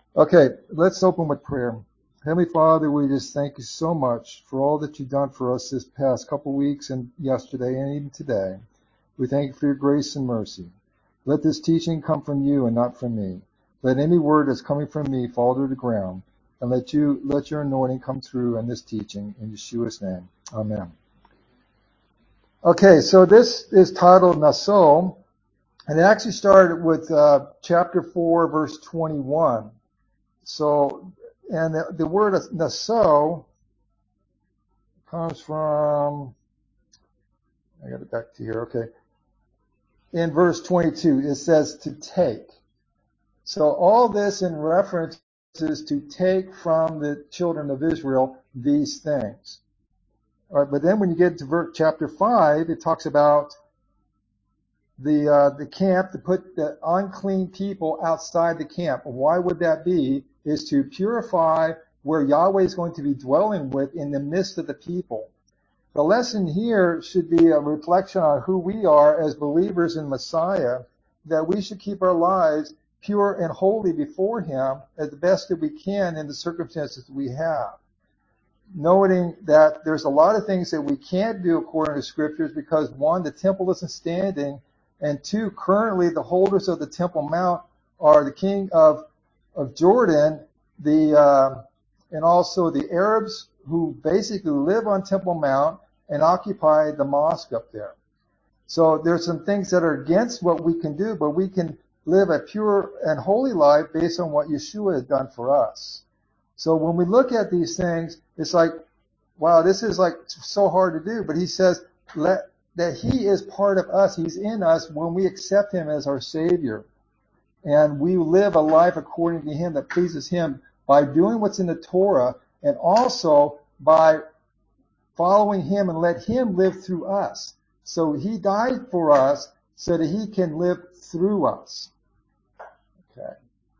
Okay, let's open with prayer. Heavenly Father, we just thank you so much for all that you've done for us this past couple weeks and yesterday and even today. We thank you for your grace and mercy. Let this teaching come from you and not from me. Let any word that's coming from me fall to the ground, and let your anointing come through in this teaching in Yeshua's name. Amen. Okay, so this is titled Naso, and it actually started with chapter 4, verse 21. So, and the word Naso comes from, I got it back to here, okay. In verse 22, it says to take. So all this in reference is to take from the children of Israel these things. All right, but then when you get to chapter 5, it talks about the camp to put the unclean people outside the camp. Why would that be? Is to purify where Yahweh is going to be dwelling with in the midst of the people. The lesson here should be a reflection on who we are as believers in Messiah, that we should keep our lives pure and holy before Him as the best that we can in the circumstances we have. Noting that there's a lot of things that we can't do according to Scriptures because, one, the temple isn't standing, and two, currently the holders of the Temple Mount are the king of Jordan, and also the Arabs who basically live on Temple Mount and occupy the mosque up there. So there's some things that are against what we can do, but we can live a pure and holy life based on what Yeshua has done for us. So when we look at these things, it's like, wow, this is like so hard to do. But he says that he is part of us. He's in us when we accept him as our Savior. And we live a life according to him that pleases him by doing what's in the Torah and also by following him and let him live through us. So he died for us so that he can live through us. Okay.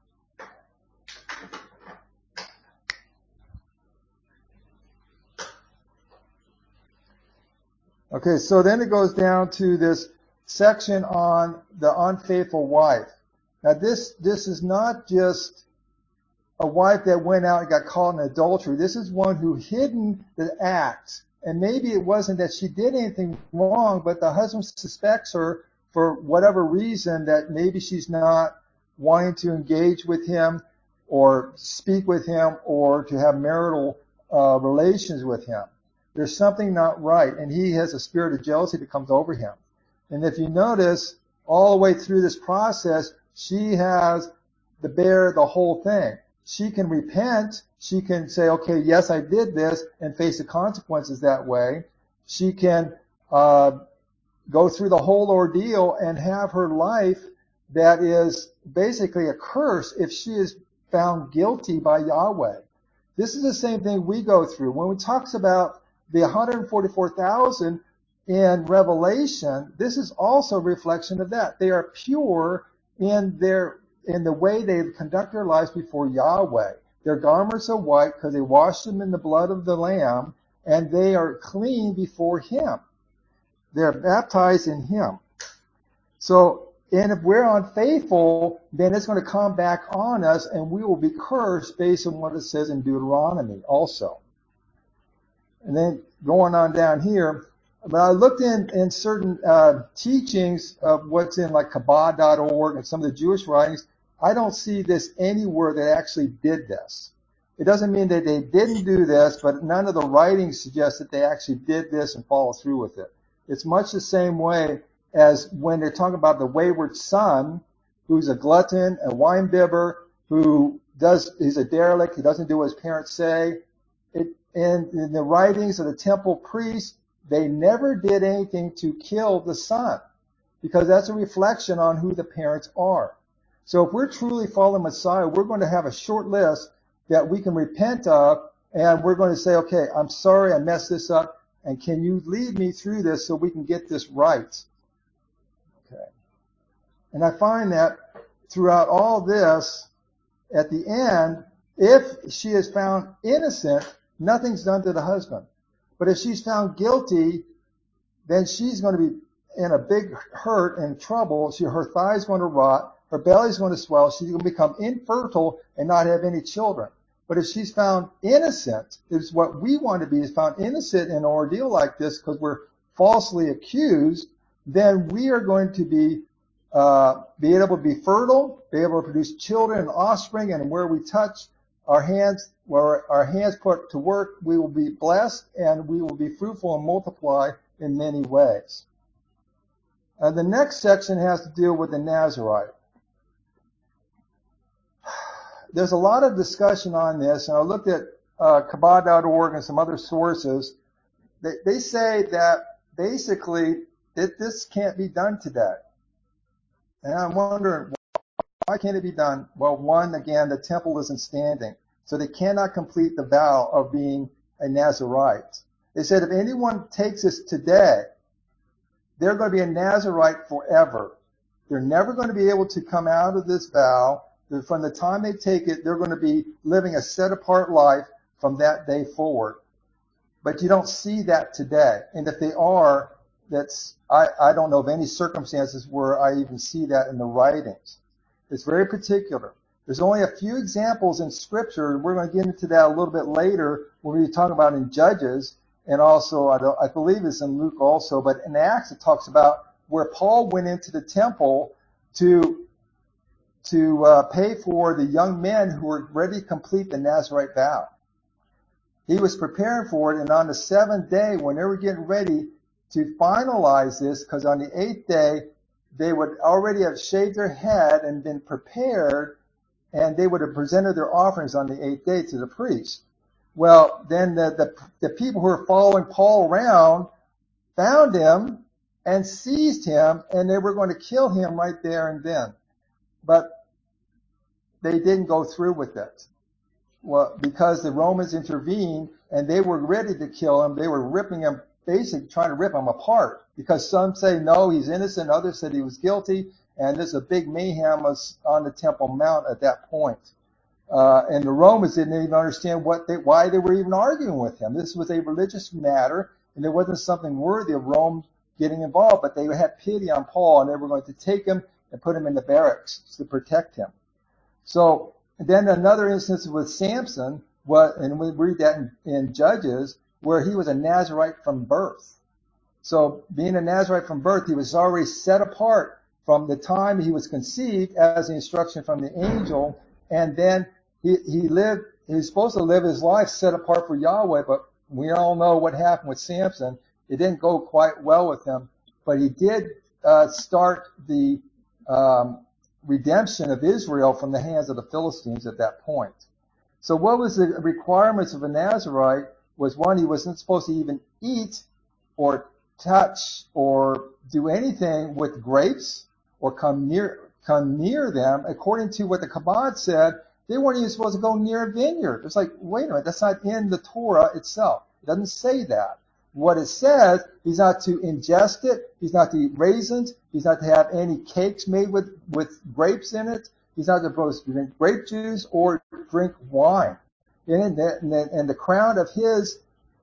Okay, so then it goes down to this section on the unfaithful wife. Now this is not just a wife that went out and got caught in adultery. This is one who hidden the act. And maybe it wasn't that she did anything wrong, but the husband suspects her for whatever reason that maybe she's not wanting to engage with him or speak with him or to have marital relations with him. There's something not right, and he has a spirit of jealousy that comes over him. And if you notice, all the way through this process, she has to bear the whole thing. She can repent. She can say, okay, yes, I did this, and face the consequences that way. She can go through the whole ordeal and have her life that is basically a curse if she is found guilty by Yahweh. This is the same thing we go through. When it talks about the 144,000 in Revelation, this is also a reflection of that. They are pure in the way they conduct their lives before Yahweh. Their garments are white because they washed them in the blood of the Lamb, and they are clean before him. They're baptized in him. So, and if we're unfaithful, then it's going to come back on us, and we will be cursed based on what it says in Deuteronomy also. And then going on down here, but I looked in certain teachings of what's in like Chabad.org and some of the Jewish writings. I don't see this anywhere that actually did this. It doesn't mean that they didn't do this, but none of the writings suggest that they actually did this and follow through with it. It's much the same way as when they're talking about the wayward son, who's a glutton, a winebibber, he's a derelict, he doesn't do what his parents say. And in the writings of the temple priests, they never did anything to kill the son, because that's a reflection on who the parents are. So if we're truly following Messiah, we're going to have a short list that we can repent of, and we're going to say, okay, I'm sorry I messed this up, and can you lead me through this so we can get this right? Okay. And I find that throughout all this, at the end, if she is found innocent, nothing's done to the husband. But if she's found guilty, then she's going to be in a big hurt and trouble. Her thigh's going to rot. her belly's going to swell, she's going to become infertile and not have any children. But if she's found innocent, is what we want to be, is found innocent in an ordeal like this because we're falsely accused, then we are going to be able to be fertile, be able to produce children and offspring, and where we touch our hands, where our hands put to work, we will be blessed and we will be fruitful and multiply in many ways. The next section has to deal with the Nazirite. There's a lot of discussion on this, and I looked at Chabad.org and some other sources. They say that basically that this can't be done today. And I'm wondering, why can't it be done? Well, one, again, the temple isn't standing, so they cannot complete the vow of being a Nazirite. They said if anyone takes this today, they're going to be a Nazirite forever. They're never going to be able to come out of this vow. From the time they take it, they're going to be living a set-apart life from that day forward. But you don't see that today. And if they are, I don't know of any circumstances where I even see that in the writings. It's very particular. There's only a few examples in Scripture. We're going to get into that a little bit later when we talk about in Judges, and also I believe it's in Luke also. But in Acts it talks about where Paul went into the temple to pay for the young men who were ready to complete the Nazirite vow. He was preparing for it, and on the seventh day, when they were getting ready to finalize this, because on the eighth day, they would already have shaved their head and been prepared, and they would have presented their offerings on the eighth day to the priest. Well, then the people who were following Paul around found him and seized him, and they were going to kill him right there and then. But they didn't go through with it. Well, because the Romans intervened and they were ready to kill him. They were ripping him, basically trying to rip him apart, because some say, no, he's innocent. Others said he was guilty. And there's a big mayhem on the Temple Mount at that point. And the Romans didn't even understand why they were even arguing with him. This was a religious matter, and it wasn't something worthy of Rome getting involved. But they had pity on Paul, and they were going to take him and put him in the barracks to protect him. So then another instance with Samson, and we read that in Judges, where he was a Nazirite from birth. So being a Nazirite from birth, he was already set apart from the time he was conceived as the instruction from the angel, and then he was supposed to live his life set apart for Yahweh, but we all know what happened with Samson. It didn't go quite well with him, but he did start the redemption of Israel from the hands of the Philistines at that point. So what was the requirements of a Nazirite was, one, he wasn't supposed to even eat or touch or do anything with grapes or come near them. According to what the Chabad said, they weren't even supposed to go near a vineyard. It's like, wait a minute, that's not in the Torah itself. It doesn't say that. What it says, he's not to ingest it, he's not to eat raisins, he's not to have any cakes made with grapes in it, he's not supposed to drink grape juice or drink wine. And the crown of his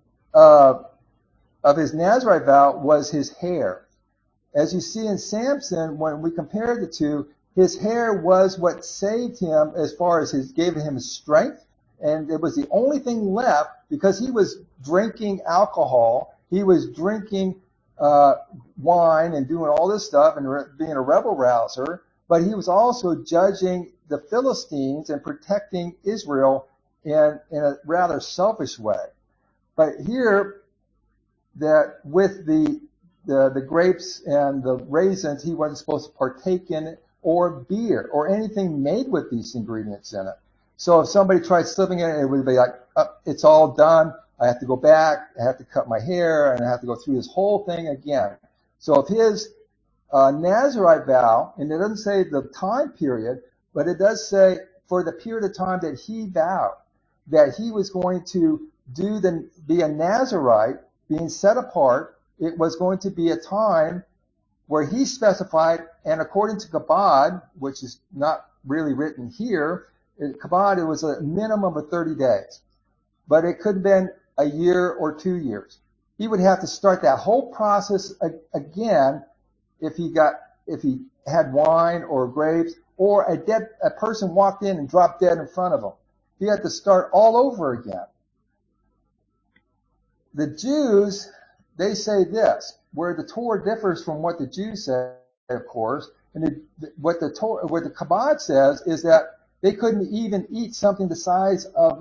Nazirite vow was his hair. As you see in Samson, when we compared the two, his hair was what saved him as far as gave him his strength, and it was the only thing left, because he was drinking alcohol, he was drinking wine and doing all this stuff and being a rebel rouser, but he was also judging the Philistines and protecting Israel in a rather selfish way. But here, that with the grapes and the raisins, he wasn't supposed to partake in it, or beer, or anything made with these ingredients in it. So if somebody tried slipping in it, it would be like, it's all done. I have to go back. I have to cut my hair, and I have to go through this whole thing again. So if his Nazirite vow, and it doesn't say the time period, but it does say for the period of time that he vowed that he was going to be a Nazirite, being set apart, it was going to be a time where he specified, and according to Chabad, which is not really written here, Chabad, it was a minimum of 30 days. But it could have been a year or 2 years. He would have to start that whole process again if he had wine or grapes or a person walked in and dropped dead in front of them. He had to start all over again. The Jews, they say this, where the Torah differs from what the Jews say, of course, and what the Chabad says is that they couldn't even eat something the size of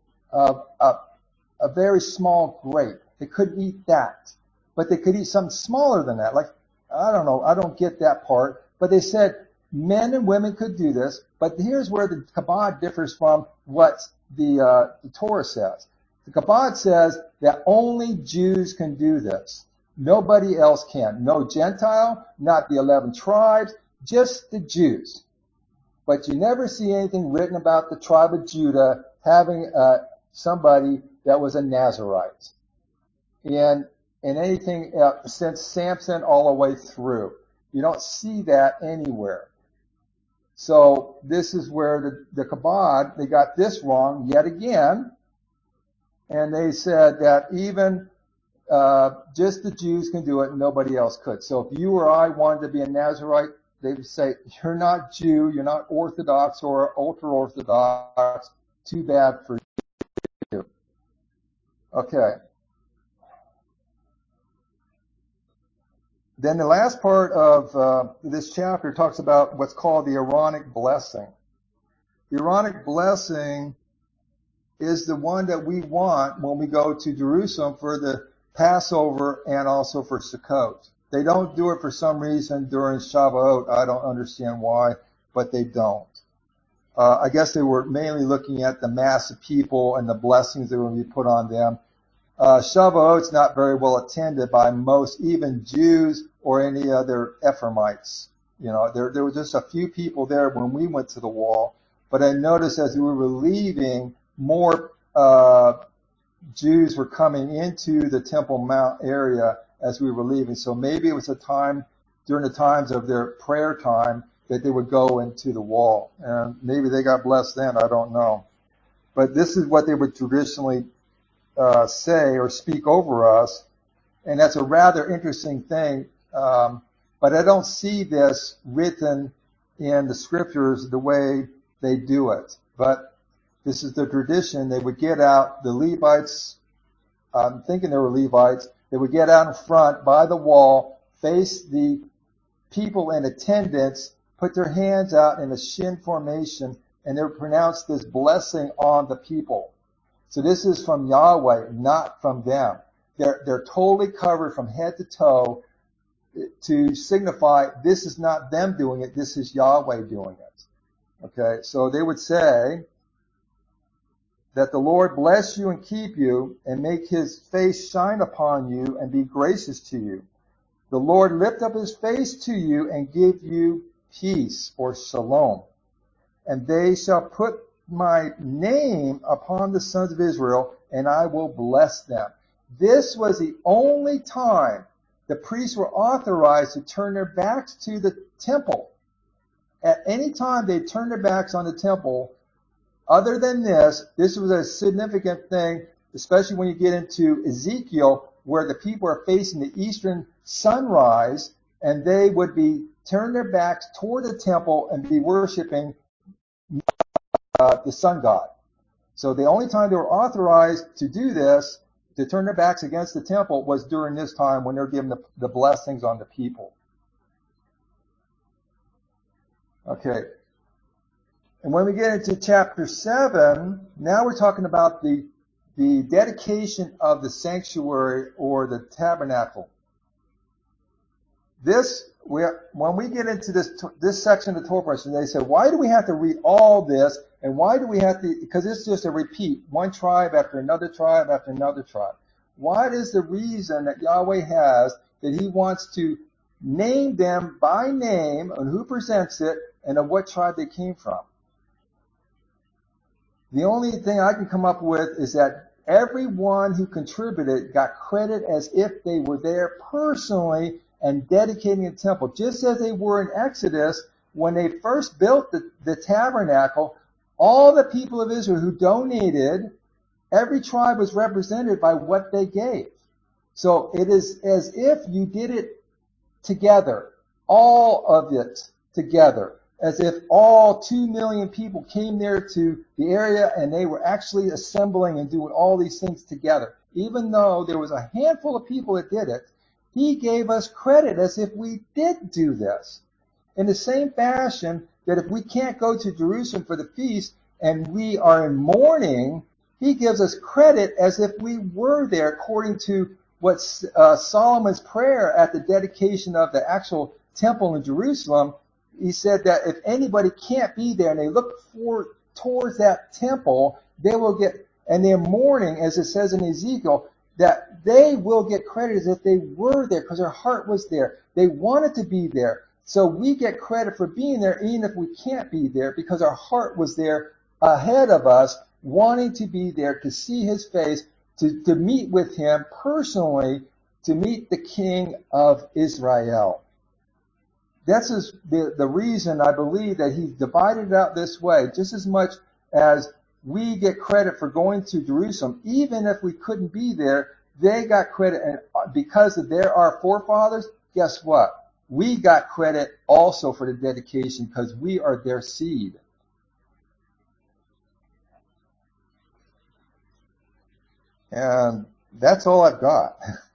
a very small grape. They couldn't eat that. But they could eat something smaller than that. Like, I don't know, I don't get that part. But they said men and women could do this. But here's where the Chabad differs from what the Torah says. The Chabad says that only Jews can do this. Nobody else can. No Gentile, not the 11 tribes, just the Jews. But you never see anything written about the tribe of Judah having somebody that was a Nazirite. And anything since Samson all the way through. You don't see that anywhere. So this is where the Chabad, they got this wrong yet again. And they said that even just the Jews can do it and nobody else could. So if you or I wanted to be a Nazirite, they would say, you're not Jew, you're not Orthodox or ultra-Orthodox. Too bad for you. Okay. Then the last part of this chapter talks about what's called the Aaronic blessing. The Aaronic blessing is the one that we want when we go to Jerusalem for the Passover and also for Sukkot. They don't do it for some reason during Shavuot. I don't understand why, but they don't. I guess they were mainly looking at the mass of people and the blessings that were going to be put on them. Shavuot's not very well attended by most, even Jews or any other Ephraimites. You know, there were just a few people there when we went to the wall. But I noticed as we were leaving, more Jews were coming into the Temple Mount area as we were leaving. So maybe it was a time during the times of their prayer time that they would go into the wall. And maybe they got blessed then, I don't know. But this is what they would traditionally say or speak over us. And that's a rather interesting thing. But I don't see this written in the scriptures the way they do it. But this is the tradition. They would get out, the Levites, I'm thinking they were Levites, they would get out in front by the wall, face the people in attendance, put their hands out in a shin formation, and they would pronounce this blessing on the people. So this is from Yahweh, not from them. They're totally covered from head to toe to signify this is not them doing it, this is Yahweh doing it. Okay, so they would say that the Lord bless you and keep you and make his face shine upon you and be gracious to you. The Lord lift up his face to you and give you peace or shalom. And they shall put my name upon the sons of Israel, and I will bless them. This was the only time the priests were authorized to turn their backs to the temple. At any time they turned their backs on the temple, other than this was a significant thing, especially when you get into Ezekiel, where the people are facing the eastern sunrise, and they would be turn their backs toward the temple and be worshiping the sun god. So the only time they were authorized to do this, to turn their backs against the temple, was during this time when they're giving the blessings on the people. Okay. And when we get into chapter 7, now we're talking about the dedication of the sanctuary or the tabernacle. When we get into this section of the Torah portion, they say, why do we have to read all this? And why do we have to, because it's just a repeat, one tribe after another tribe after another tribe. What is the reason that Yahweh has that he wants to name them by name and who presents it and of what tribe they came from? The only thing I can come up with is that everyone who contributed got credit as if they were there personally and dedicating the temple, just as they were in Exodus when they first built the tabernacle. All the people of Israel who donated, every tribe was represented by what they gave. So it is as if you did it together, all of it together. as if all 2 million people came there to the area and they were actually assembling and doing all these things together. Even though there was a handful of people that did it, he gave us credit as if we did do this. In the same fashion that if we can't go to Jerusalem for the feast and we are in mourning, he gives us credit as if we were there, according to what Solomon's prayer at the dedication of the actual temple in Jerusalem. He said that if anybody can't be there and they look towards that temple, they will get, and they're mourning, as it says in Ezekiel, that they will get credit as if they were there because their heart was there. They wanted to be there. So we get credit for being there even if we can't be there because our heart was there ahead of us, wanting to be there, to see his face, to meet with him personally, to meet the King of Israel. That's the reason I believe that he divided it out this way, just as much as we get credit for going to Jerusalem. Even if we couldn't be there, they got credit. And because they're our forefathers, guess what? We got credit also for the dedication because we are their seed. And that's all I've got.